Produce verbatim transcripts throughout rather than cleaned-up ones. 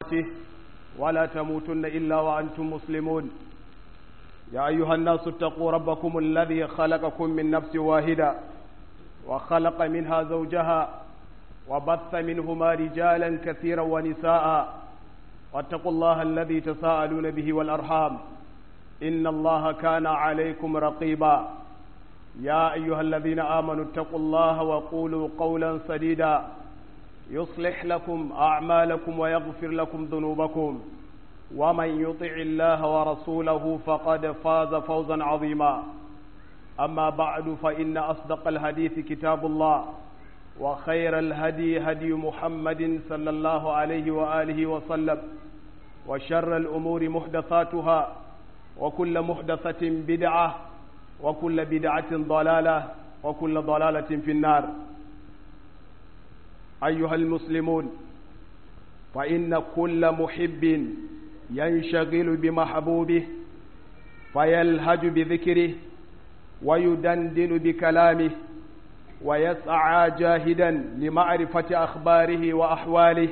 تقاته ولا تموتن إلا وأنتم مسلمون. يا أيها الناس اتقوا ربكم الذي خلقكم من نفس واحدة وخلق منها زوجها وبث منهما رجالا كثيرا ونساء، واتقوا الله الذي تساءلون به والأرحام إن الله كان عليكم رقيبا. يا أيها الذين آمنوا اتقوا الله وقولوا قولا سديدا يصلح لكم أعمالكم ويغفر لكم ذنوبكم، ومن يطع الله ورسوله فقد فاز فوزا عظيما. أما بعد، فإن أصدق الحديث كتاب الله، وخير الهدي هدي محمد صلى الله عليه وآله وسلم، وشر الأمور محدثاتها، وكل محدثة بدعة، وكل بدعة ضلالة، وكل ضلالة في النار. أيها المسلمون، فإن كل محب ينشغل بمحبوبه فيلهج بذكره ويدندن بكلامه ويسعى جاهدا لمعرفة أخباره وأحواله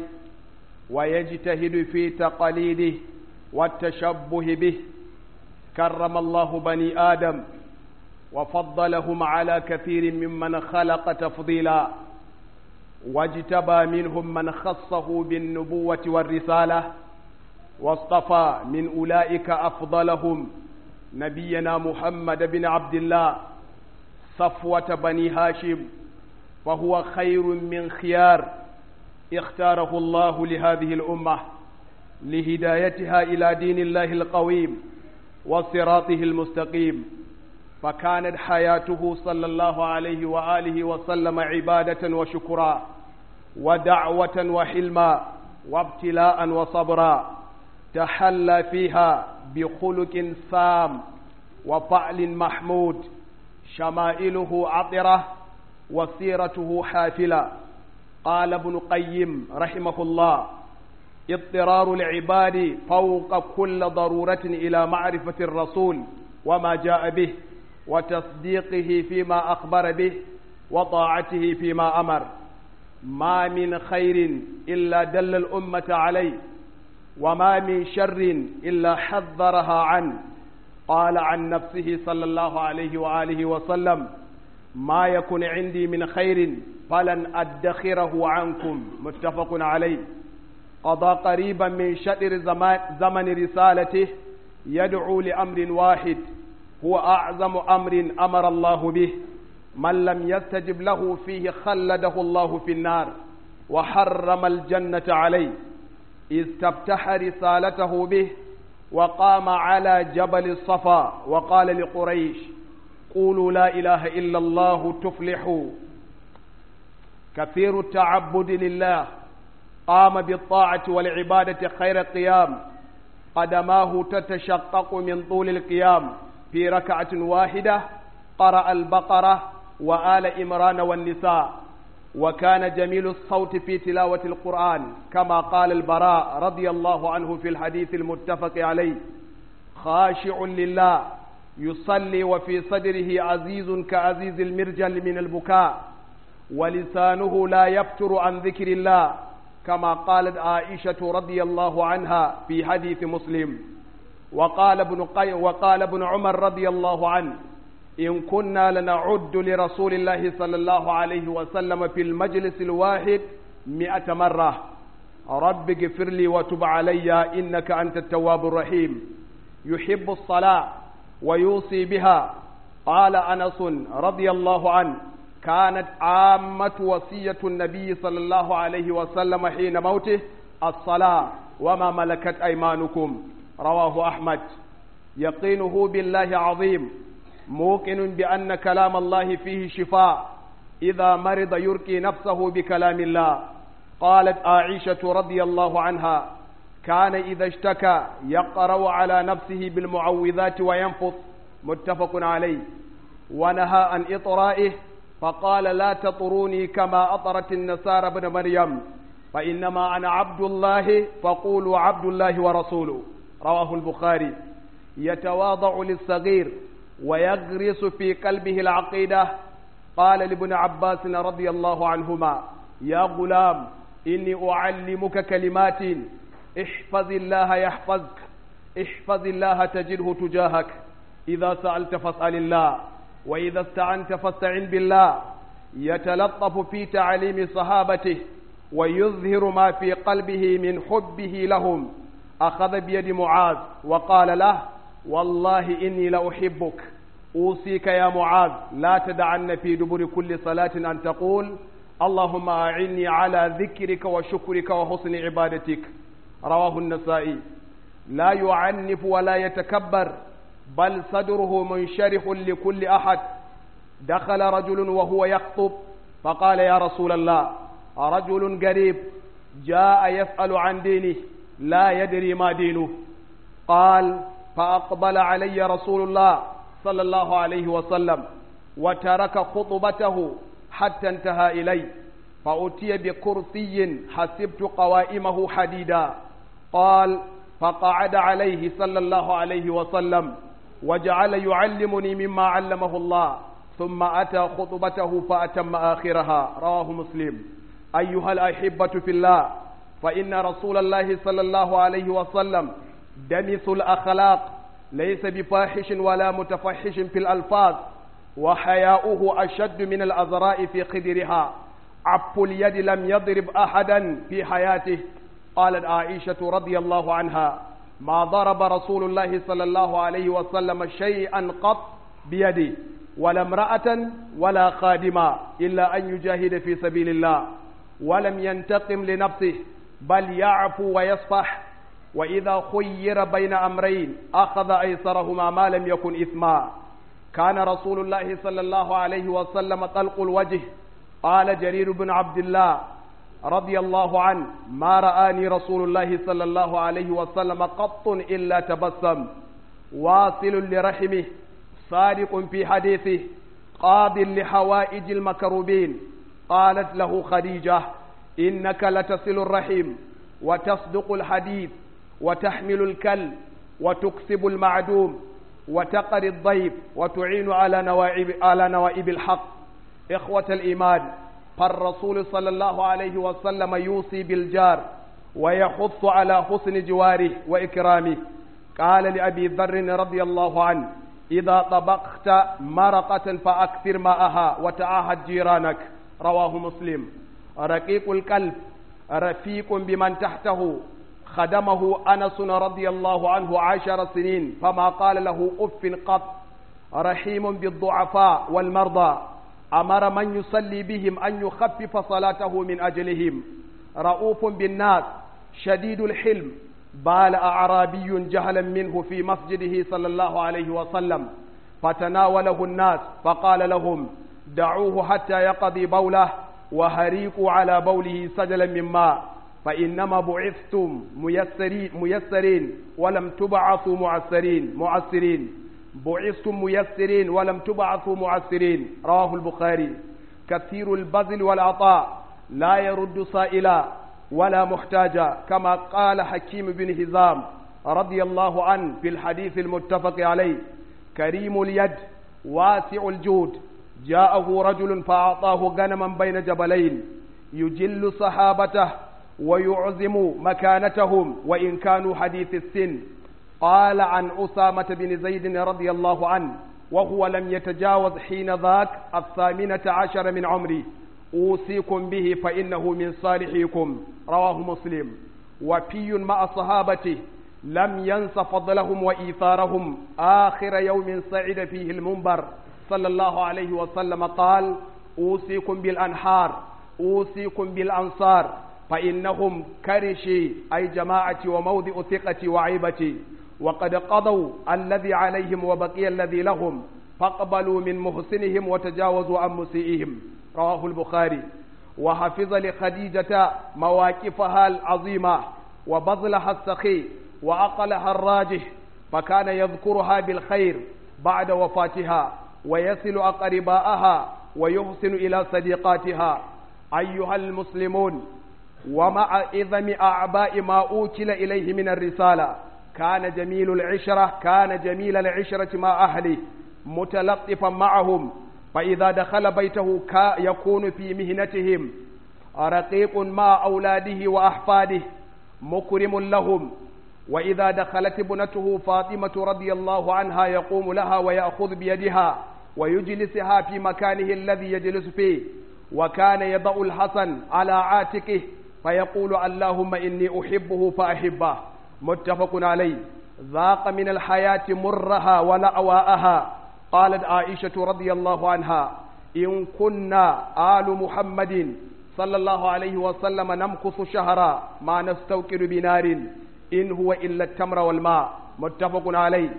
ويجتهد في تقليده والتشبه به. كرم الله بني آدم وفضلهم على كثير ممن خلق تفضيلا، واجتبى منهم من خصه بالنبوة والرسالة، واصطفى من أولئك أفضلهم نبينا محمد بن عبد الله صفوة بني هاشم، فهو خير من خيار اختاره الله لهذه الأمة لهدايتها إلى دين الله القويم وصراطه المستقيم. فكانت حياته صلى الله عليه وآله وسلم عبادة وشكرا ودعوة وحلما وابتلاء وصبرا، تحلى فيها بخلق سام وفعل محمود، شمائله عطرة وسيرته حافلة. قال ابن قيم رحمه الله: اضطرار العباد فوق كل ضرورة إلى معرفة الرسول وما جاء به، وتصديقه فيما أخبر به، وطاعته فيما أمر. ما من خير إلا دل الأمة عليه، وما من شر إلا حذرها عنه. قال عن نفسه صلى الله عليه وآله وسلم: ما يكن عندي من خير فلن أدخره عنكم. متفق عليه. قضى قريبا من شطر زمن رسالته يدعو لأمر واحد هو أعظم أمر أمر الله به، من لم يستجب له فيه خلده الله في النار وحرم الجنة عليه. استفتح رسالته به وقام على جبل الصفا وقال لقريش: قولوا لا إله إلا الله تفلحوا. كثير التعبد لله، قام بالطاعة والعبادة خير قيام، قدماه تتشقق من طول القيام. في ركعة واحدة قرأ البقرة وآل إمران والنساء، وكان جميل الصوت في تلاوة القرآن، كما قال البراء رضي الله عنه في الحديث المتفق عليه: خاشع لله يصلي وفي صدره عزيز كعزيز المرجل من البكاء، ولسانه لا يفتر عن ذكر الله، كما قالت عائشة رضي الله عنها في حديث مسلم. وقال ابن قي وقال ابن عمر رضي الله عنه: إن كنا لنعد لرسول الله صلى الله عليه وسلم في المجلس الواحد مئة مرة: رب اغفر لي وتب علي إنك أنت التواب الرحيم. يحب الصلاة ويوصي بها. قال أنس رضي الله عنه: كانت عامة وصية النبي صلى الله عليه وسلم حين موته الصلاة وما ملكت أيمانكم. رواه أحمد. يقينه بالله عظيم، موقن بأن كلام الله فيه شفاء، إذا مرض يرقي نفسه بكلام الله. قالت عائشة رضي الله عنها: كان إذا اشتكى يقرأ على نفسه بالمعوذات وينفث. متفق عليه. ونهى عن إطرائه فقال: لا تطروني كما أطرت النصارى ابن مريم، فإنما أنا عبد الله فقولوا عبد الله ورسوله. رواه البخاري. يتواضع للصغير ويغرس في قلبه العقيدة. قال لابن عباس رضي الله عنهما: يا غلام إني أعلمك كلمات احفظ الله يحفظك، احفظ الله تجده تجاهك، إذا سألت فاسأل الله، وإذا استعنت فاستعن بالله. يتلطف في تعليم صحابته ويظهر ما في قلبه من حبه لهم. أخذ بيد معاذ وقال له: والله إني لأحبك، أوصيك يا معاذ لا تدعن في دبر كل صلاة أن تقول: اللهم أعني على ذكرك وشكرك وحسن عبادتك. رواه النسائي. لا يعنف ولا يتكبر، بل صدره منشرح لكل أحد. دخل رجل وهو يخطب فقال: يا رسول الله، رجل قريب جاء يسأل عن دينه لا يدري ما دينه. قال: فأقبل علي رسول الله صلى الله عليه وسلم وترك خطبته حتى انتهى إلي، فأتي بكرسي حسبت قوائمه حديدا. قال: فقعد عليه صلى الله عليه وسلم وجعل يعلمني مما علمه الله، ثم أتى خطبته فأتم آخرها. رواه مسلم. أيها الأحبة في الله، فإن رسول الله صلى الله عليه وسلم دمث الأخلاق، ليس بفاحش ولا متفحش في الألفاظ، وحياؤه أشد من الأزراء في خدرها. عف اليد لم يضرب أحدا في حياته. قالت عائشة رضي الله عنها: ما ضرب رسول الله صلى الله عليه وسلم شيئا قط بيده، ولا امرأة ولا خادما، إلا أن يجاهد في سبيل الله، ولم ينتقم لنفسه، بل يعفو ويصفح. وإذا خير بين أمرين أخذ أيسرهما ما لم يكن إثما. كان رسول الله صلى الله عليه وسلم طلق الوجه. قال جرير بن عبد الله رضي الله عنه: ما رآني رسول الله صلى الله عليه وسلم قط إلا تبسم، واصل لرحمه، صادق في حديثه، قاض لحوائج المكروبين. قالت له خديجة: إنك لتصل الرحم، وتصدق الحديث، وتحمل الكل، وتكسب المعدوم، وتقري الضيف، وتعين على نوائب, على نوائب الحق. إخوة الإيمان، فالرسول صلى الله عليه وسلم يوصي بالجار ويحث على حسن جواره وإكرامه. قال لأبي ذر رضي الله عنه: إذا طبخت مرقة فأكثر ماءها وتعاهد جيرانك. رواه مسلم. رقيق القلب رفيق بمن تحته. خدمه أنس رضي الله عنه عشر سنين فما قال له أف قط. رحيم بالضعفاء والمرضى، أمر من يصلي بهم أن يخفف صلاته من أجلهم. رؤوف بالناس، شديد الحلم. بال أعرابي جهلا منه في مسجده صلى الله عليه وسلم، فتناوله الناس فقال لهم: دعوه حتى يقضي بوله، وهريقوا على بوله سجلا من ماء، فإنما بعثتم ميسرين, ميسرين ولم تبعثوا معسرين معسرين بعثتم ميسرين ولم تبعثوا معسرين. رواه البخاري. كثير البذل والعطاء، لا يرد سائلا ولا محتاجا، كما قال حكيم بن هزام رضي الله عنه في الحديث المتفق عليه: كريم اليد واسع الجود. جاءه رجل فأعطاه غنما بين جبلين، يجل صحابته ويعظم مكانتهم وإن كانوا حديث السن. قال عن أسامة بن زيد رضي الله عنه وهو لم يتجاوز حين ذاك الثامنة عشر من عمري: أوصيكم به فإنه من صالحيكم. رواه مسلم. وفي مع صحابته، لم ينس فضلهم وإيثارهم. آخر يوم صعد فيه المنبر صلى الله عليه وسلم قال: أوصيكم بالأنحار، أوصيكم بالأنصار، فإنهم كرشي أي جماعتي وموضع ثقتي وعيبتي، وقد قضوا الذي عليهم وبقي الذي لهم، فاقبلوا من محسنهم وتجاوزوا عن مسيئهم. رواه البخاري. وحفظ لخديجة مواقفها العظيمة وبذلها السخي وعقلها الراجح، فكان يذكرها بالخير بعد وفاتها، ويصل أقرباءها ويحسن إلى صديقاتها. أيها المسلمون، ومع إذم أعباء ما أوكل إليه من الرسالة، كان جميل العشرة كان جميل العشرة مع أهله، متلطفا معهم، فإذا دخل بيته يكون في مهنتهم، رقيق مع أولاده وأحفاده، مكرم لهم. وإذا دخلت ابنته فاطمة رضي الله عنها يقوم لها ويأخذ بيدها ويجلسها في مكانه الذي يجلس فيه، وكان يضع الحسن على عاتقه فيقول اللهم إني أحبه فأحبه. متفق عليه. ذاق من الحياة مرها ولأواءها. قالت عائشة رضي الله عنها إن كنا آل محمد صلى الله عليه وسلم نمكث شهرا ما نستوقد بنار إن هو إلا التمر والماء. متفق عليه.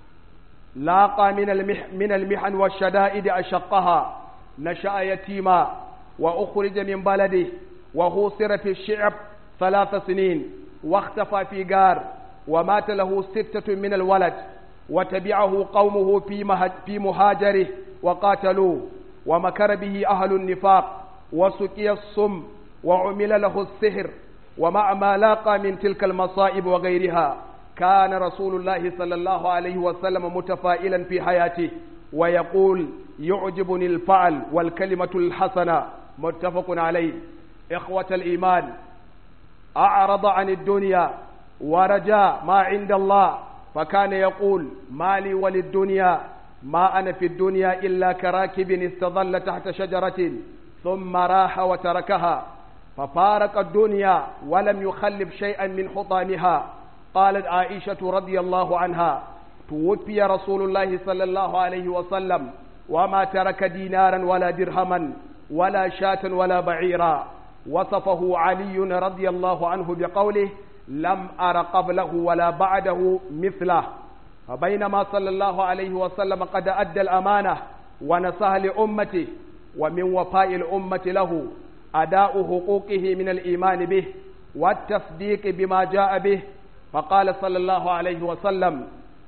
لاقى من المح من المحن والشدائد أشقها. نشأ يتيما وأخرج من بلده وحوصر في الشعب ثلاث سنين واختفى في غار ومات له ستة من الولد، وتبعه قومه في مهاجره وقاتلوه، ومكر به أهل النفاق وسقي السم وعمل له السحر. ومع ما لاقى من تلك المصائب وغيرها كان رسول الله صلى الله عليه وسلم متفائلا في حياته ويقول يعجبني الفعل والكلمة الحسنة. متفق عليه. إخوة الإيمان، أعرض عن الدنيا ورجاء ما عند الله، فكان يقول ما لي وللدنيا ما أنا في الدنيا إلا كراكب استظل تحت شجرة ثم راح وتركها ففارق الدنيا ولم يخلف شيئا من حطامها. قالت عائشة رضي الله عنها توفي رسول الله صلى الله عليه وسلم وما ترك دينارا ولا درهما ولا شاة ولا بعيرا. وصفه علي رضي الله عنه بقوله لم أر قبله ولا بعده مثله. فبينما صلى الله عليه وسلم قد أدى الأمانة ونصح لأمته، ومن وفاء الأمة له أداء حقوقه من الإيمان به والتصديق بما جاء به. فقال صلى الله عليه وسلم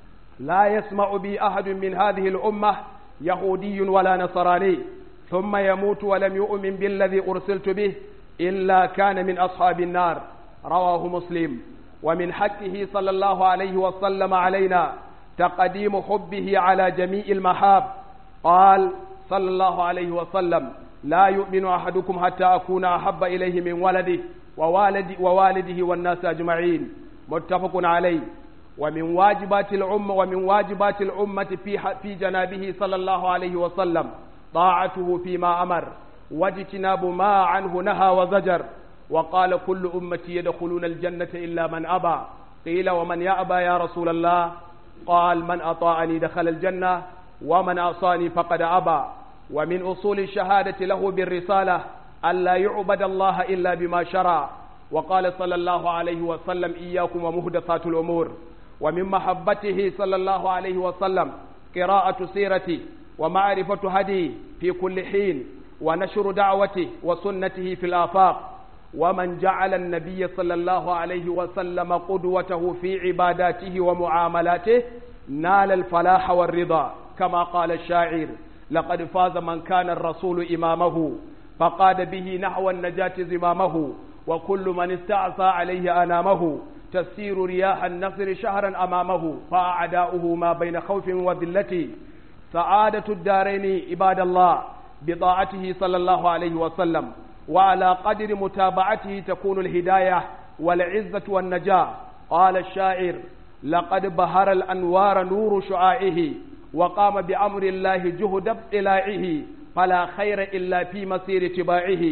لا يسمع بي أحد من هذه الأمة يهودي ولا نصراني ثم يموت ولم يؤمن بالذي أرسلت به إلا كان من أصحاب النار. رواه مسلم. ومن حقه صلى الله عليه وسلم علينا تقديم حبه على جميع المحاب. قال صلى الله عليه وسلم لا يؤمن أحدكم حتى أكون أحب إليه من ولده ووالد ووالده والناس أجمعين. متفق عليه. ومن واجبات الأمة ومن واجبات الأمة في في جنابه صلى الله عليه وسلم طاعته فيما أمر واجتناب ما عنه نهى وزجر. وقال كل أمتي يدخلون الجنة إلا من أبى. قيل ومن يأبى يا رسول الله؟ قال من أطاعني دخل الجنة ومن عصاني فقد أبى. ومن أصول الشهادة له بالرسالة ألا يعبد الله إلا بما شرع. وقال صلى الله عليه وسلم إياكم ومحدثات الأمور. ومن محبته صلى الله عليه وسلم قراءة سيرته ومعرفة هديه في كل حين ونشر دعوته وسنته في الآفاق. ومن جعل النبي صلى الله عليه وسلم قدوته في عباداته ومعاملاته نال الفلاح والرضا، كما قال الشاعر لقد فاز من كان الرسول إمامه فقاد به نحو النجاة زمامه، وكل من استعصى عليه أنامه تسير رياح النصر شهرا أمامه، فأعداؤه ما بين خوف وذلة. سعادة الدارين عباد الله بطاعته صلى الله عليه وسلم، وعلى قدر متابعته تكون الهداية والعزة والنجاة. قال الشاعر لقد بهر الأنوار نور شعاعه وقام بأمر الله جهد ابتلاعه فلا خير إلا في مسير اتباعه.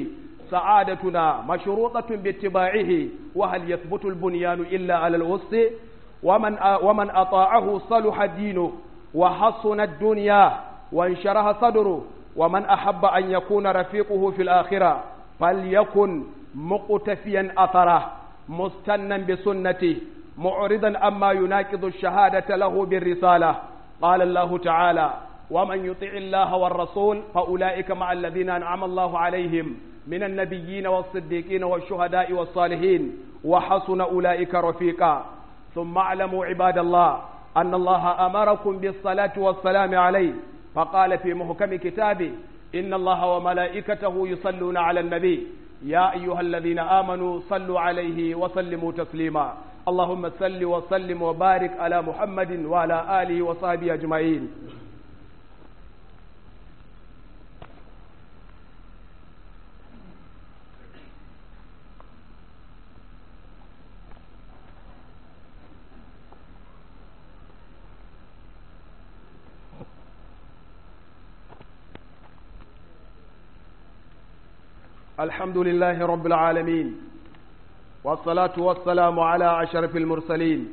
سعادتنا مشروطة باتباعه وهل يثبت البنيان إلا على الوسط. ومن ومن أطاعه صلح دينه وحصن الدنيا وانشرح صدره. ومن أحب أن يكون رفيقه في الآخرة فليكن مقتفيا أثره مستنا بسنته معرضا أما يناقض الشهادة له بالرسالة. قال الله تعالى ومن يطع الله والرسول فأولئك مع الذين أنعم الله عليهم من النبيين والصديقين والشهداء والصالحين وحسن أولئك رفيقا. ثم اعلموا عباد الله أن الله أمركم بالصلاة والسلام عليه، فقال في محكم كتابه إن الله وملائكته يصلون على النبي يا أيها الذين آمنوا صلوا عليه وسلموا تسليما. اللهم صل وسلم وبارك على محمد وعلى آله وصحبه أجمعين. الحمد لله رب العالمين والصلاة والسلام على أشرف المرسلين.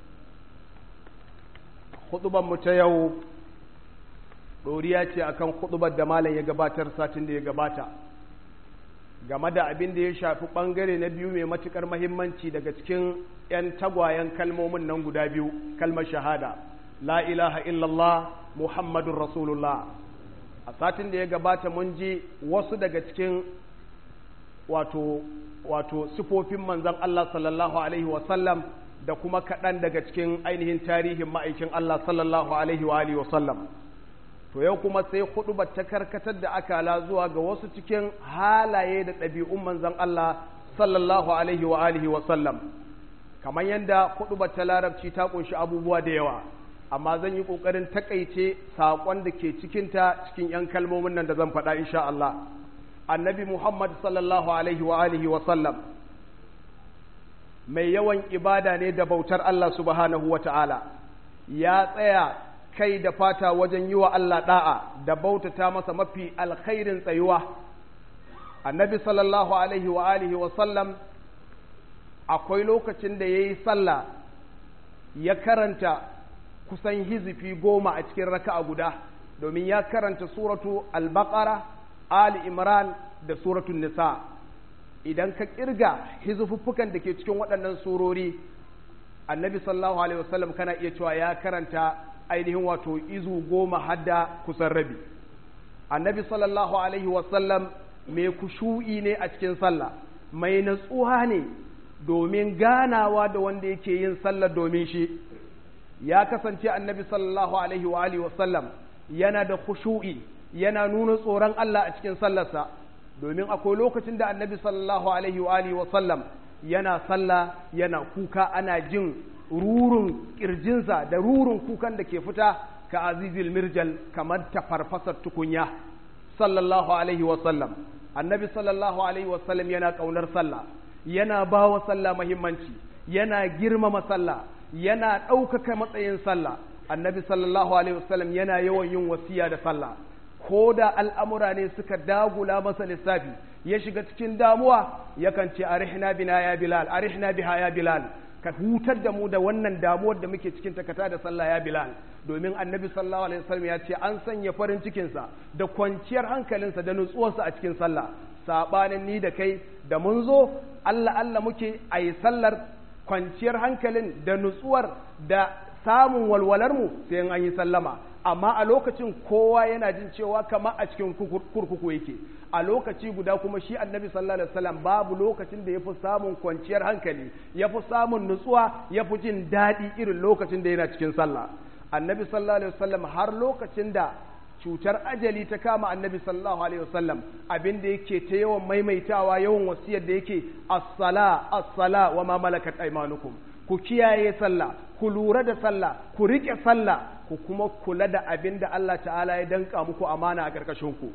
خطبة متيو ɗoriya akan khutbar da malam ya gabatar satin da ya gabata game da abin da ya shafi ɓangare na biyu mai matuƙar mahimmanci daga cikin 'yan tagwayen kalmomin nan guda biyu, kalmar shahada la ilaha illallah muhammadun rasulullah. A satin da ya gabata mun ji wasu daga cikin wato wato sifofin manzon Allah sallallahu alaihi wasallam da kuma kaɗan daga cikin ainihin tarihin ma'aikin Allah sallallahu alaihi wa alihi wasallam. To yau kuma sai huɗubar ta karkatar da akala zuwa ga wasu cikin halaye da ɗabi'un manzon Allah sallallahu alaihi wa alihi wasallam. Kamar yadda huɗubar ta larabci ta ƙunshi abubuwa da yawa, amma zan yi ƙoƙarin taƙaice saƙon da ke cikinta cikin 'yan kalmomin nan da zan faɗa insha Allah. Annabi Muhammad sallallahu alaihi wa alihi wa sallam mai yawan ibada ne da bautar Allah subhanahu wa ta'ala, ya tsaya kai da fata wajen yi wa Allah da'a da bautata masa mafi alkhairin tsayuwa. Annabi sallallahu alaihi wa alihi wa sallam akwai lokacin da ya yi sallah ya karanta kusan hizifi goma a cikin raka'a guda, domin ya karanta suratu al-baqara, Ali Imran da suratun Nisa. Idan ka kirga hizufuffukan da ke cikin waɗannan surori, Annabi sallallahu alaihi wasallam kana iya cewa ya karanta ainihin wato izu goma hadda kusan rabi. Annabi sallallahu alaihi wasallam mai kushu'i ne a cikin sallah, mai natsuwa ne domin ganawa da wanda yake yin sallah domin shi. Ya kasance Annabi sallallahu alaihi wa alihi wasallam yana da kushu'i, yana nuna tsoron Allah a cikin sallarsa, domin akwai lokacin da Annabi sallallahu alaihi wa alihi wasallam yana sallah yana kuka, ana jin rurun kirjinsa da rurun kukan da ke fita ka azizil mirjal, kamar ta farfasar tukunya sallallahu alaihi wasallam. Annabi sallallahu alaihi wasallam yana kaunar sallah, yana bawa sallah muhimmanci, yana girmama sallah, yana ɗaukaka matsayin sallah. Annabi sallallahu alaihi wasallam yana yawan yin wasiya da sallah, ko da al'amura ne suka dagula masa lissafi ya shiga cikin damuwa yakan ce arihna bina ya bilal, arihna biha ya bilal, ka hutar da mu da wannan damuwar da muke cikin takata da sallah ya bilal. Domin Annabi sallallahu alaihi wasallam ya ce an sanya farin cikinsa da kwanciyar hankalinsa da nutsuwarsa a cikin sallah, sabanin ni da kai da mun zo Allah Allah muke a yi sallar, kwanciyar hankalin da nutsuwar da samun walwalar mu sai an yi sallama, amma a lokacin kowa yana jin cewa kama a cikin kurkuku yake. A lokaci guda kuma shi Annabi sallallahu alaihi wasallam babu lokacin da yafi samun kwanciyar hankali, yafi samun nutsuwa, yafi jin daɗi irin lokacin da yana cikin sallah. Annabi sallallahu alaihi wasallam har lokacin da cutar ajali ta kama Annabi sallallahu alaihi wasallam, abin da yake ta yawan maimaitawa, yawan wasiyar da yake as-sala as-sala wa ma malakat aymanukum, ku kiyaye sallah, ku lura da sallah, ku rike sallah, ku kuma kula da abin da Allah ta'ala ya danka muku amana a ƙarƙashin ku.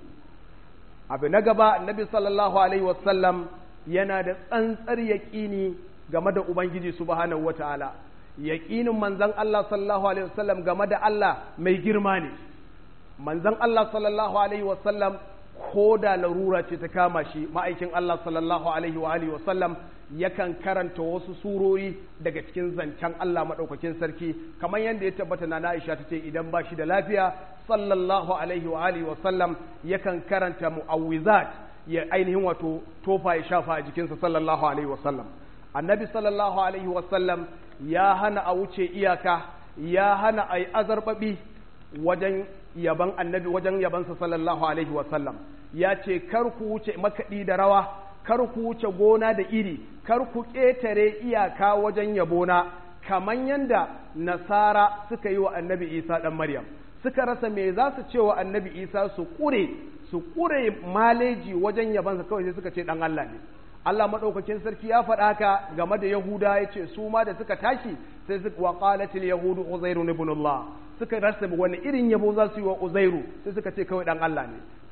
Abu na gaba, Annabi sallallahu alaihi wasallam yana da tsantsar yaƙini game da Ubangiji subhanahu wata'ala. Yaƙinin manzon Allah sallallahu alaihi wasallam game da Allah mai girma ne. Manzon Allah sallallahu alaihi wasallam ko da larura ce ta kama shi, ma'aikin Allah sallallahu alaihi wa alihi wasallam yakan karanta wasu surori daga cikin zancen Allah maɗaukakin sarki, kamar yadda ya tabbata na Aisha ta ce idan ba shi da lafiya sallallahu alaihi wa alihi wasallam yakan karanta mu'awwizat, ya ainihin wato tofa ya shafa a jikinsa sallallahu alaihi wasallam. Annabi sallallahu alaihi wasallam ya hana a wuce iyaka, ya hana a yi azarbaɓi wajen yaban annabi, wajen yabansa sallallahu alaihi wasallam. Ya ce kar ku wuce makaɗi da rawa, kar ku wuce gona da iri, kar ku ƙetare iyaka wajen yabona, kamar yadda nasara suka yi wa annabi Isa ɗan Maryam. Suka rasa me za su ce wa annabi Isa su ƙure, su ƙure maleji wajen yabansa, kawai sai suka ce ɗan Allah ne. Allah maɗaukakin sarki ya faɗa haka game da Yahuda, ya ce su ma da suka tashi sai suka wa qalatil yahudu Uzairu ibn Allah, suka rasa wani irin yabo za su yi wa Uzairu, sai suka ce kawai ɗan Allah ne.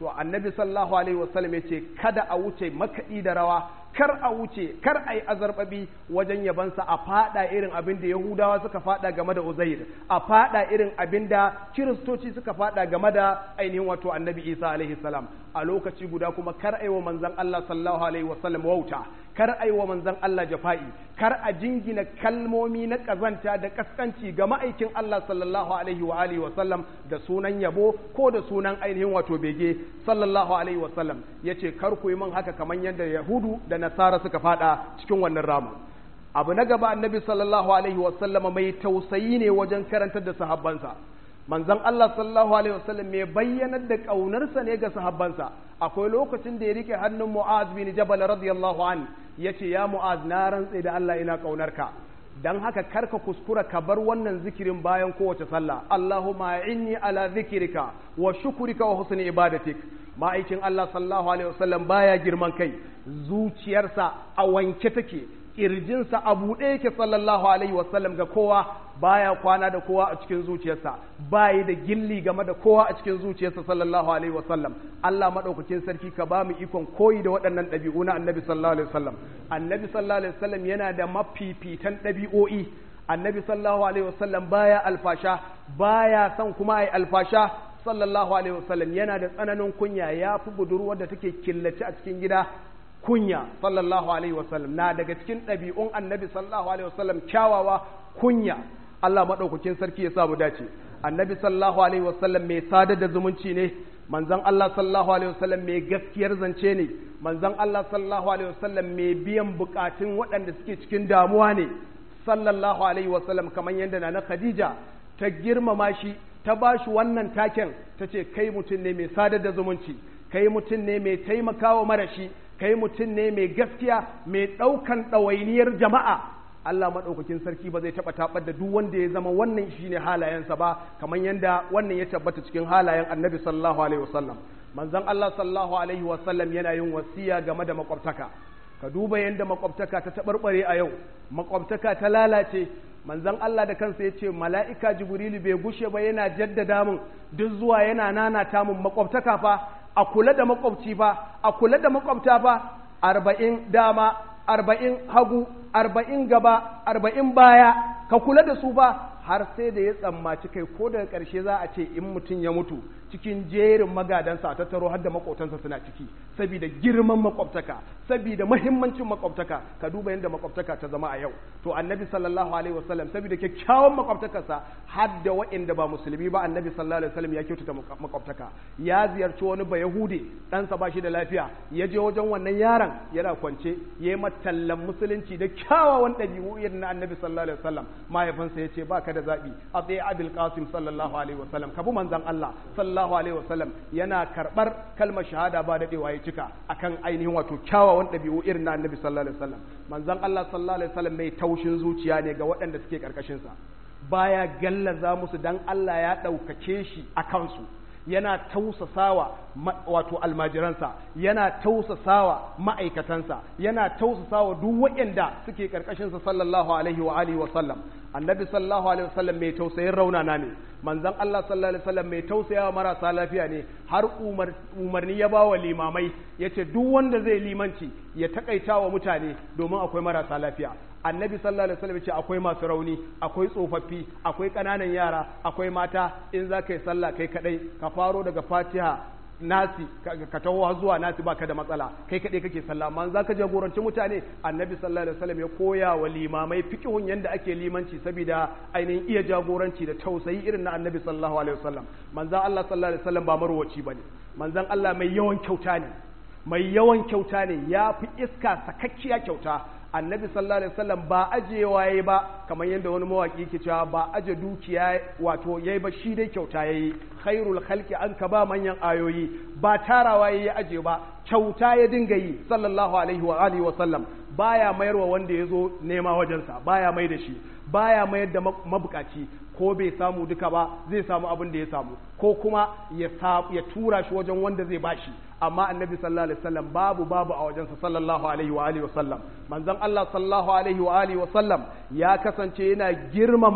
to annabi sallallahu alaihi wasallam yace kada a wuce makaɗi da rawa, kar a wuce kar a yi azarbabi wajen yabansa, a fada irin abin da Yahudawa suka fada game da Uzair, a fada irin abin da Kiristoci suka fada game da ainihin wato annabi Isa alaihi salam. A lokaci guda kuma kar a yi wa manzon Allah sallallahu alaihi wasallam wauta, kar a yi wa manzon Allah jafa'i, kar a jingina kalmomi na kazanta da kaskanci ga ma'aikin Allah sallallahu alaihi wa alihi wasallam da sunan yabo ko da sunan ainihin wato bege sallallahu alaihi wasallam. Yace kar ku yi min haka kamar yadda Yahudu da Nasara suka fada cikin wannan ramu. Abu na gaba, annabi sallallahu alaihi wasallama mai tausayi ne wajen karantar da sahabbansa. Manzon Allah sallallahu alaihi wasallam mai bayyanar da ƙaunarsa ne ga sahabbansa. Akwai lokacin da ya rike hannun Mu'az bin Jabal radiyallahu an, yace ya Mu'az, na rantse da Allah ina ƙaunarka, dan haka karka kuskura ka bar wannan zikirin bayan kowace sallah. Allahumma inni ala zikrika wa shukrika wa husni ibadatik. Ma'aikin Allah sallallahu alaihi wasallam baya girman kai, zuciyarsa a wanke take, kirjinsa a buɗe yake sallallahu alaihi wasallam ga kowa, baya kwana da kowa a cikin zuciyarsa, bayi da gilli game da kowa a cikin zuciyarsa sallallahu alaihi wasallam. Allah madaukakin sarki ka ba mu ikon koyi da waɗannan ɗabi'u na annabi sallallahu alaihi wasallam. Annabi sallallahu alaihi wasallam yana da mafifitan ɗabi'o'i. Annabi sallallahu alaihi wasallam baya alfasha, baya son kuma ai alfasha. Sallallahu alaihi wasallam yana da tsananin kunya, ya fi budurwar da take killace a cikin gida kunya. Sallallahu alaihi wasallam na daga cikin ɗabi'un annabi sallallahu alaihi wasallam kyawawa kunya. Allah madaukakin sarki ya sa mu dace. Annabi sallallahu alaihi wasallam mai sadar da zumunci ne. Manzon Allah sallallahu alaihi wasallam mai gaskiyar zance ne. Manzon Allah sallallahu alaihi wasallam mai biyan bukatun waɗanda suke cikin damuwa ne. Sallallahu alaihi wasallam kamar yadda Nana Khadija ta girmama shi, ta ba shi wannan taken, ta ce kai mutum ne mai sadar da zumunci, kai mutum ne mai taimakawa marashi, kai mutum ne mai gaskiya, mai ɗaukan ɗawainiyar jama'a. Allah maɗaukakin sarki ba zai taɓa taɓar da duk wanda ya zama wannan shi ne halayensa ba, kamar yadda wannan ya tabbata cikin halayen annabi sallallahu alaihi wasallam. Manzon Allah sallallahu alaihi wasallam yana yin wasiya game da makwabtaka. Ka duba yadda makwabtaka ta taɓarɓare a yau, makwabtaka ta lalace. Manzon Allah da kansa ya ce mala'ika Jibrilu bai gushe ba yana jaddada mun, duk zuwa yana nanata mun makwabtaka fa, a kula da makwabci fa, a kula da makwabta fa, arba'in dama, arba'in hagu, arba'in gaba, arba'in baya, ka kula da su fa, har sai da ya tsammaci kai ko daga ƙarshe za a ce in mutum ya mutu cikin jerin magadansa a tattaro har da makwabtansa suna ciki, saboda girman makwabtaka, saboda muhimmancin makwabtaka. Ka duba yadda makwabtaka ta zama a yau. To annabi sallallahu alaihi wasallam saboda kyakkyawan makwabtakarsa har da waɗanda ba musulmi ba, annabi sallallahu alaihi wasallam ya kyautata makwabtaka. Ya ziyarci wani ba Yahudi, ɗansa ba shi da lafiya, ya je wajen wannan yaron yana kwance, ya yi matallan musulunci da kyawawan ɗabi'u irin na annabi sallallahu alaihi wasallam. Mahaifinsa ya ce ba ka da zaɓi, a tsaye Abul Qasim sallallahu alaihi wasallam, ka bi manzon Allah sallallahu alaihi wasallam. Yana karɓar kalmar shahada ba daɗewa ya cika akan ainihin wato kyawawan ɗabi'u irin na annabi sallallahu alaihi wasallam. Manzon Allah sallallahu alaihi wasallam mai taushin zuciya ne ga waɗanda suke karkashin sa, baya gallaza musu dan Allah ya ɗaukake shi a kansu. Yana tausasawa wato almajiransa, yana tausasawa ma'aikatansa, yana tausasawa duk waɗanda suke karkashin sa sallallahu alaihi wa alihi wa sallam. Annabi sallallahu alaihi wasallam mai tausayin raunana ne. Manzon Allah sallallahu alaihi wasallam mai tausayawa marasa lafiya ne. Har umar umarni ya bawa limamai, yace duk wanda zai limanci ya takaita wa mutane domin akwai marasa lafiya. Annabi sallallahu alaihi wasallam yace akwai masu rauni, akwai tsofaffi, akwai kananan yara, akwai mata. In za ka yi sallah kai kadai, ka faro daga Fatiha nasi ka taho zuwa nasi baka da matsala, kai kaɗai kake sallah. Amma za ka jagoranci mutane, annabi sallallahu alaihi wasallam ya koya wa limamai fiqhun yanda ake limanci saboda ainihin iya jagoranci da tausayi irin na annabi sallallahu alaihi wasallam. Manzon Allah sallallahu alaihi wasallam ba marwaci bane, manzon Allah mai yawan kyauta ne, mai yawan kyauta ne, ya fi iska sakakkiya kyauta. Annabi sallallahu alaihi wasallam ba ajewa yayi ba kamar yadda wani mawaki yake cewa ba aje dukiya wato yayi ba, shi dai kyauta yayi. Khairul khalqi an ka ba manyan ayoyi, ba tarawa yayi aje ba, kyauta ya dinga yi sallallahu alaihi wa alihi wasallam. Baya mayarwa wanda yazo nema wajensa, baya mai da shi, baya mayar da mabukaci, ko bai samu duka ba zai samu abin da ya samu, ko kuma ya ya tura shi wajen wanda zai bashi. Amma annabi sallallahu alaihi wasallam babu babu a wajensa sallallahu alaihi wa alihi wasallam. Manzon Allah sallallahu alaihi wa alihi wasallam ya kasance yana girmama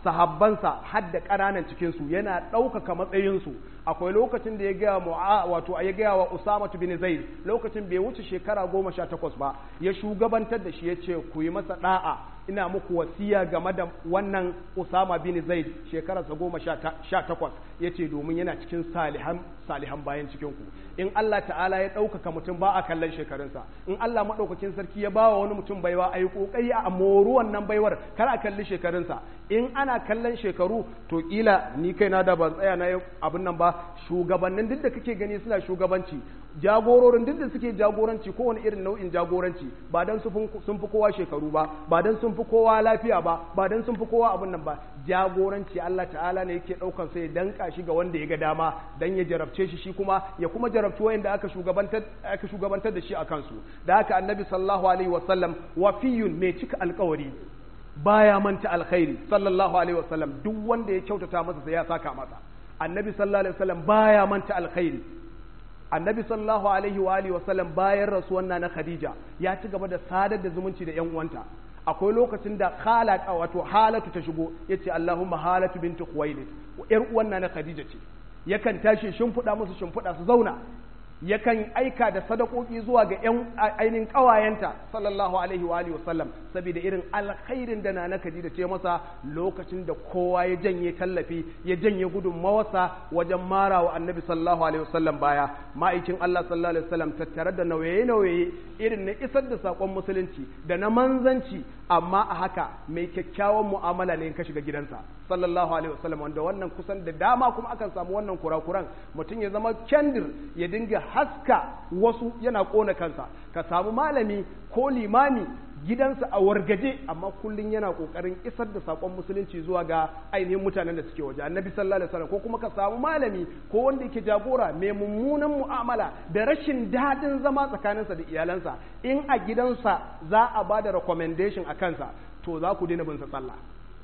sahabbansa har da ƙananan cikinsu yana ɗaukaka matsayinsu. Akwai lokacin da ya gaya mu'a wato ya gaya wa Usama bin Zaid lokacin bai wuce shekara goma sha takwas ba, ya shugabantar da shi ya ce ku yi masa da'a, ina muku wasiya game da wannan Usama bin Zaid, shekararsa goma sha takwas, ya ce domin yana cikin salihan salihan bayan cikinku. In Allah ta'ala ya ɗaukaka mutum ba a kallon shekarunsa, in Allah maɗaukakin sarki ya bawa wani mutum baiwa a yi ƙoƙari a moru wannan baiwar, kar a kalli shekarunsa. In ana kallon shekaru to ƙila ni kaina da ban tsaya na abin nan ba, shugabannin duk da kake gani suna shugabanci, jagororin duk da suke jagoranci kowane irin nau'in jagoranci, ba dan sun fi kowa shekaru ba, ba dan sun fi kowa lafiya ba, ba dan sun fi kowa abin nan ba, jagoranci Allah ta'ala ne yake ɗaukar sai ya danka shi ga wanda ya ga dama dan ya jarabce shi, shi kuma ya kuma jarabci wayanda aka shugabantar aka shugabantar da shi a kansu. Da haka annabi sallallahu alaihi wasallam wafiyun mai cika alƙawari, baya manta alkhairi sallallahu alaihi wasallam, duk wanda ya kyautata masa sai ya saka masa. Annabi sallallahu alaihi wasallam baya manta alkhairi. Annabi sallallahu alaihi wa alihi wasallam bayan rasuwan na Khadija ya ci gaba da sadar da zumunci da ƴan uwanta. Akwai lokacin da Khalat wato Halatu ta shigo, yace Allahumma Halatu binti Khuwailid, ƴar uwan na Khadija ce. Yakan tashi shimfiɗa musu shimfiɗa su zauna, yakan aika da sadakoki zuwa ga ƴan ainihin ƙawayenta sallallahu alaihi wa alihi wasallam, saboda irin alkhairin da Nana Khadija ce masa lokacin da kowa ya janye tallafi, ya janye gudunmawarsa wajen mara wa Annabi sallallahu alaihi wasallam baya. Ma'aikin Allah sallallahu alaihi wasallam tattare da nauye-nauye irin na isar da sakon musulunci da na manzanci, amma a haka mai kyakkyawan mu'amala ne in ka shiga gidansa sallallahu alaihi wasallam, wanda wannan kusan da dama kuma akan samu wannan kurakuran, mutum ya zama kendir ya dinga haska wasu yana kona kansa. Ka samu malami ko limami gidansa a wargaje, amma kullun yana kokarin isar da sakon musulunci zuwa ga ainihin mutanen da suke waje Annabi sallallahu alaihi wasallam. Ko kuma ka samu malami ko wanda yake jagora mai mummunan mu'amala da rashin dadin zama tsakaninsa da iyalansa, in a gidansa za a bada recommendation a kansa to za ku daina bin sa sallah.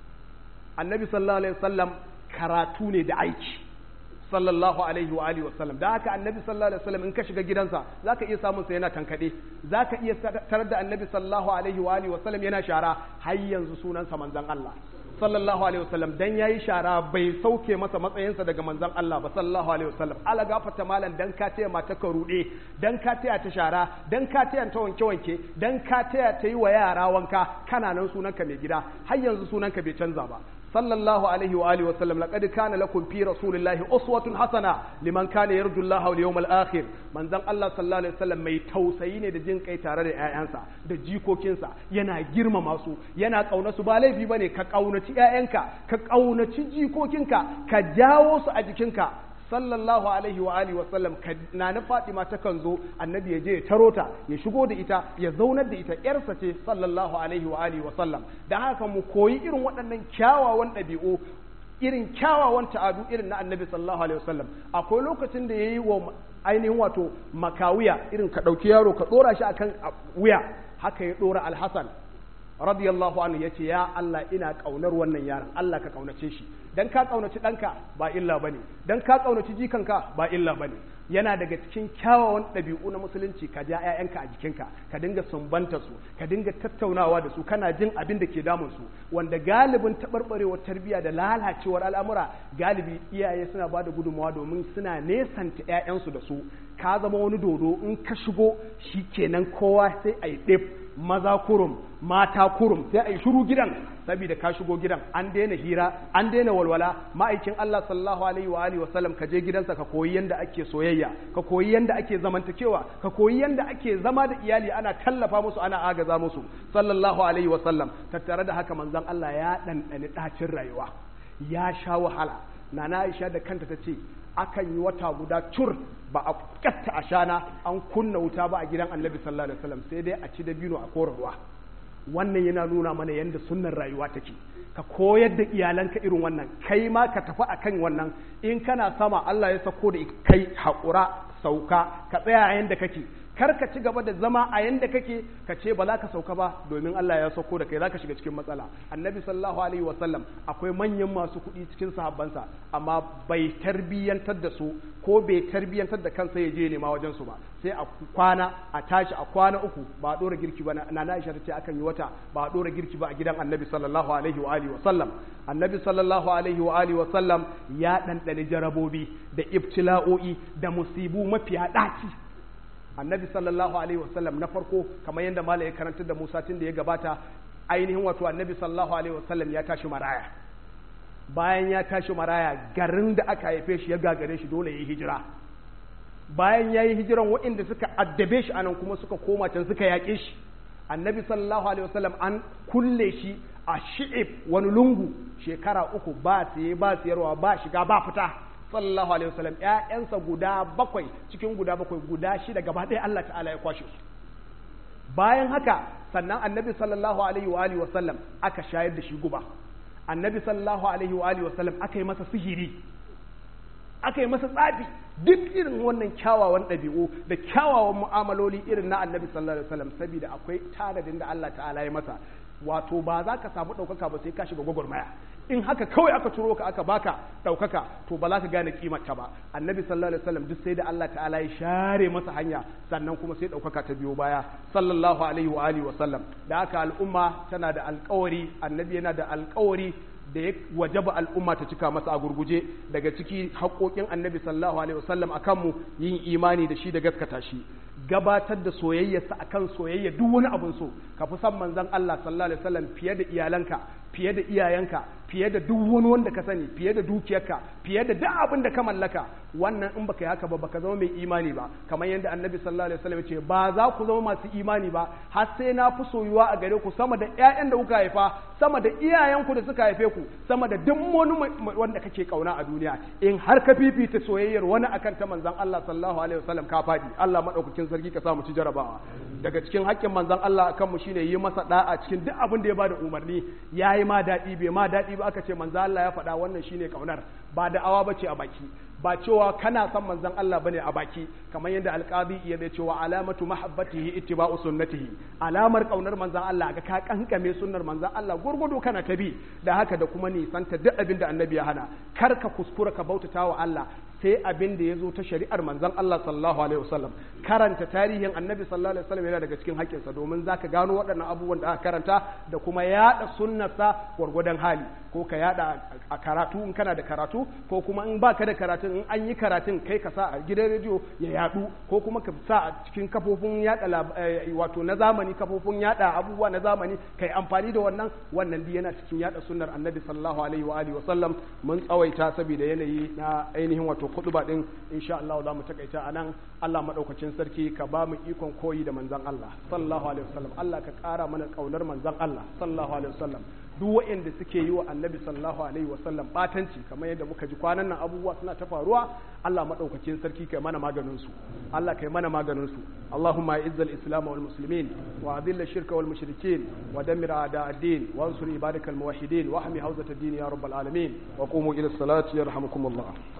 Annabi sallallahu alaihi wasallam karatu ne da aiki sallallahu alaihi wa alihi wasallam. Da haka Annabi sallallahu alaihi wasallam in ka shiga gidansa zaka iya samun sa yana tankade, zaka iya tarar da Annabi sallallahu alaihi wa alihi wasallam yana shara, har yanzu sunansa manzon Allah sallallahu alaihi wasallam, dan yayi shara bai sauke masa matsayinsa daga manzon Allah ba sallallahu alaihi wasallam. Ala gafarta malan dan ka taya mata ka rude, dan ka taya ta shara, dan ka taya ta wanke wanke, dan ka taya ta yi wa yara wanka, kana nan sunanka mai gida, har yanzu sunanka bai canza ba sallallahu alaihi wa alihi wasallam. Laqad kana lakum fi rasulillahi uswatun hasana liman kana yarju Allah wal yawmal akhir. Manzon Allah sallallahu alaihi wasallam mai tausayi ne da jin kai tare da ƴaƴansa da jikokinsa, yana girmama su, yana kauna su. Ba laifi bane ka kaunaci ƴaƴanka, ka kaunaci jikokinka, ka jawo su a jikinka sallallahu alaihi wa alihi wasallam. Na na Fatima ta kan zo Annabi ya je ya taro ta, ya shigo da ita, ya zaunar da ita, yarsa ce sallallahu alaihi wa alihi wasallam. Da haka mu koyi irin waɗannan kyawawan ɗabi'u, irin kyawawan ta'adu irin na Annabi sallallahu alaihi wasallam. Akwai lokacin da yayi wa ainihin wato makawiya, irin ka ɗauki yaro ka ɗora shi akan wuya, haka ya ɗora Al-Hasan radiyallahu anhu, yace ya Allah ina kaunar wannan yaron, Allah ka kaunace shi. Dan ka kaunaci ɗanka ba illa bane, dan ka kaunaci jikanka ba illa bane. Yana daga cikin kyawawan ɗabi'u na musulunci ka ja ƴaƴanka a jikinka, ka dinga sumbanta su, ka dinga tattaunawa da su, kana jin abin da ke damun su, wanda galibin taɓarɓarewar tarbiyya da lalacewar al'amura galibi iyaye suna ba da gudunmawa domin suna nesanta ƴaƴansu da su. Ka zama wani dodo, in ka shigo shi kenan kowa sai a yi ɗef, maza kurum mata kurum, sai a yi shuru gidan saboda ka shigo gidan, an daina hira, an daina walwala. Ma'aikin Allah sallallahu alaihi wa alihi wasallam ka je gidansa ka koyi yanda ake soyayya, ka koyi yanda ake zamantakewa, ka koyi yanda ake zama da iyali, ana tallafa musu, ana agaza musu sallallahu alaihi wasallam. Tattare da haka manzon Allah ya ɗanɗani ɗacin rayuwa, ya sha wahala. Nana Aisha da kanta ta ce akan yi wata guda cur ba a katta ashana an kunna wuta ba a gidan Annabi sallallahu alaihi wasallam, sai dai a ci dabino a kora ruwa. Wannan yana nuna mana yanda sunnar rayuwa take. Ka koyar da iyalanka irin wannan, kai ma ka tafi akan wannan. In kana sama Allah ya sako da kai haƙura, sauka, ka tsaya a yanda kake, kar ka ci gaba da zama a yanda kake ka ce ba za ka sauka ba, domin Allah ya sauko da kai za ka shiga cikin matsala. Annabi sallallahu alaihi wasallam akwai manyan masu kuɗi cikin sahabbansa, amma bai tarbiyyantar da su ko bai tarbiyyantar da kansa ya je nema wajen su ba. Sai a kwana a tashi a kwana uku ba a dora girki ba. Nana Aisha ta ce akan yi wata ba a dora girki ba a gidan Annabi sallallahu alaihi wa alihi wasallam. annabi sallallahu alaihi wa alihi wa sallam ya ɗanɗani jarabobi da ibtila'o'i da musibu mafiya ɗaci. Annabi sallallahu alaihi wa sallam na farko kamar yadda malai ya karanta da Musa tun da ya gabata, ainihin wato annabi sallallahu alaihi wa sallam ya tashi maraya. Bayan ya tashi maraya, garin da aka haife shi ya gagare shi, dole ya yi hijira. Bayan ya yi hijiran, waɗanda suka addabe shi anan kuma suka koma can suka yaƙe shi. Annabi sallallahu alaihi wasallam an kulle shi a shi'ib, wani lungu, shekara uku, ba siye ba siyarwa, ba shiga ba fita. Sallallahu alaihi wasallam ƴaƴansa guda bakwai, cikin guda bakwai guda shida gaba ɗaya Allah ta'ala ya kwashe su. Bayan haka sannan annabi sallallahu alaihi wa alihi wasallam aka shayar da shi guba. Annabi sallallahu alaihi wa alihi wasallam aka yi masa sihiri, aka yi masa tsafi. Duk irin wannan kyawawan ɗabi'u da kyawawan mu'amaloli irin na annabi sallallahu alaihi wasallam, saboda akwai tanadin da Allah ta'ala ya masa. Wato ba za ka samu ɗaukaka ba sai ka shiga gwagwarmaya. In haka kawai aka turo ka aka baka ɗaukaka, to ba za ka gane kimarta ba. Annabi sallallahu alaihi wasallam duk sai da Allah ta'ala ya share masa hanya, sannan kuma sai ɗaukaka ta biyo baya, sallallahu alaihi wa alihi wasallam. Da haka al'umma tana da alƙawari, annabi yana da alƙawari da ya wajaba al'umma ta cika masa a gurguje. Daga ciki haƙoƙin annabi sallallahu alaihi wasallam akan mu yin imani da shi da gaskata shi, gabatar da soyayyarsa akan soyayya duk wani abun so. Ka fi san manzon Allah sallallahu alaihi wasallam fiye da iyalanka, fiye da iyayenka, fiye da duk wani wanda ka sani, fiye da dukiyarka, fiye da duk abin da ka mallaka. Wannan in baka yi haka ba baka zama mai imani ba, kamar yadda annabi sallallahu alaihi wasallam ya ce ba za ku zama masu imani ba har sai na fi soyuwa a gare ku sama da ƴaƴan da kuka haifa, sama da iyayenku da suka haife ku, sama da duk wani wanda kake kauna a duniya. In har ka fifita soyayyar wani akan ta manzon Allah sallallahu alaihi wasallam ka fadi. Allah madaukakin sarki ka sa mu ci jarabawa. Daga cikin haƙƙin manzon Allah akan mu shine yi masa da'a cikin duk abin da ya bada umarni. Yayi ma daɗi bai ma daɗi ba aka ce manzon Allah ya faɗa, wannan shine kaunar, ba da'awa bace a baki, ba cewa kana son manzon Allah bane a baki. Kamar yadda alqadi ya ce wa alamatu mahabbatihi ittiba'u sunnatihi, alamar kaunar manzon Allah ga ka kankame sunnar manzon Allah gurgudu kana tabi. Da haka da kuma nisanta duk abin da annabi ya hana. Kar ka kuskura ka bautata wa Allah sai abin da ya zo ta shari'ar manzon Allah sallallahu alaihi wasallam. Karanta tarihin annabi sallallahu alaihi wasallam yana daga cikin haƙƙinsa, domin zaka gano waɗannan abubuwan da aka karanta da kuma yaɗa sunnarsa gwargwadon hali. Ko ka yaɗa a karatu in kana da karatu, ko kuma in baka da karatun in an yi karatun kai ka sa a gidan rediyo ya yaɗu, ko kuma ka sa a cikin kafofin yaɗa wato na zamani, kafofin yaɗa abubuwa na zamani, kai amfani da wannan. Wannan duk yana cikin yaɗa sunnar annabi sallallahu alaihi wa alihi wasallam. Mun tsawaita saboda yanayi na ainihin wato kutuba din, insha Allah za mu takaita anan. Allah madaukakin sarki ka ba mu ikon koyi da manzon Allah sallallahu alaihi wasallam. Allah ka ƙara mana kaunar manzon Allah sallallahu alaihi wasallam. Duk waɗanda suke yi wa annabi sallallahu alaihi wasallam batanci, kamar yadda muka ji kwanan nan abubuwa suna ta faruwa, Allah madaukakin sarki kai mana maganin su. Allah kai mana maganin su. Allahumma izzal islam wal muslimin wa adhill ash-shirka wal mushrikeen wa dammir a'da ad-din wa ansur ibadakal muwahhidin wa ahmi hawzat ad-din ya rabbal alamin wa qumu ila as-salati yarhamukumullah.